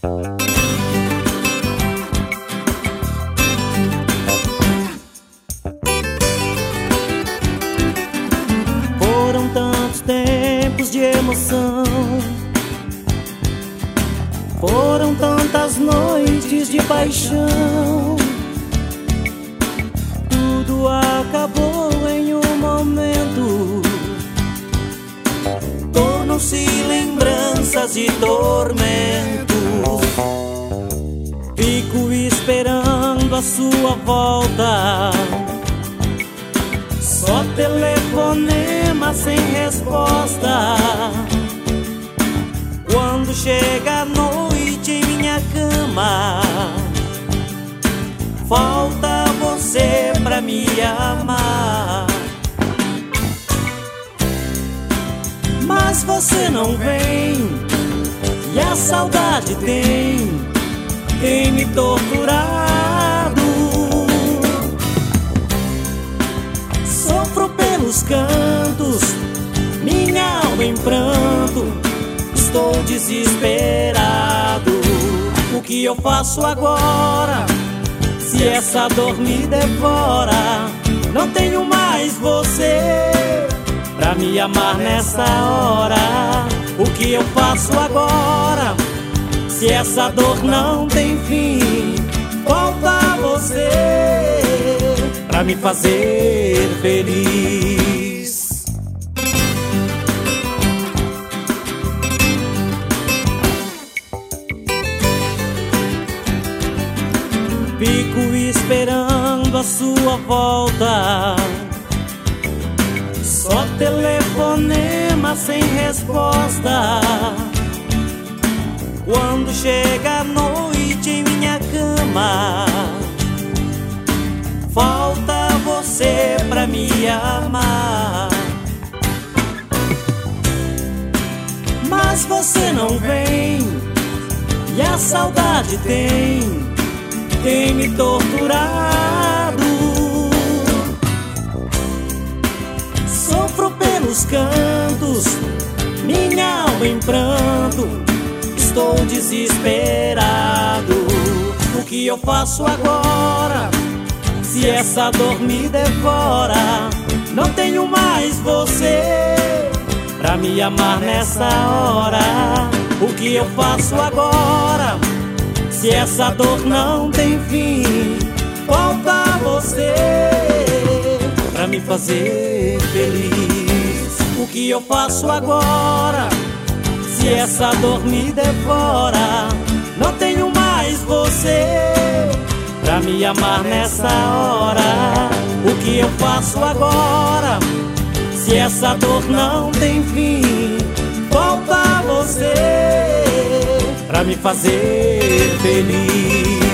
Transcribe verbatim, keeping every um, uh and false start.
Foram tantos tempos de emoção, foram tantas noites de paixão. Tudo acabou em um momento, tornam-se lembranças e tormentos. Fico esperando a sua volta, só telefonema sem resposta. Quando chega a noite em minha cama, falta você pra me amar. Mas você não vem, e a saudade tem, tem me torturado. Sofro pelos cantos, minha alma em pranto, estou desesperado. O que eu faço agora, se essa dor me devora? Não tenho mais você pra me amar nessa hora. O que eu faço agora, se essa dor não tem fim? Falta você pra me fazer feliz. Fico esperando a sua volta, só telefonema sem resposta. Quando chega a noite em minha cama, falta você pra me amar. Mas você não vem, e a saudade tem, tem me torturado. Sofro pelos cantos, minha alma em pranto, estou desesperado. O que eu faço agora, se essa dor me devora? Não tenho mais você pra me amar nessa hora. O que eu faço agora, se essa dor não tem fim? Falta você pra me fazer feliz. O que eu faço agora, se essa dor me devora? Não tenho mais você pra me amar nessa hora. O que eu faço agora, se essa dor não tem fim? Falta você pra me fazer feliz.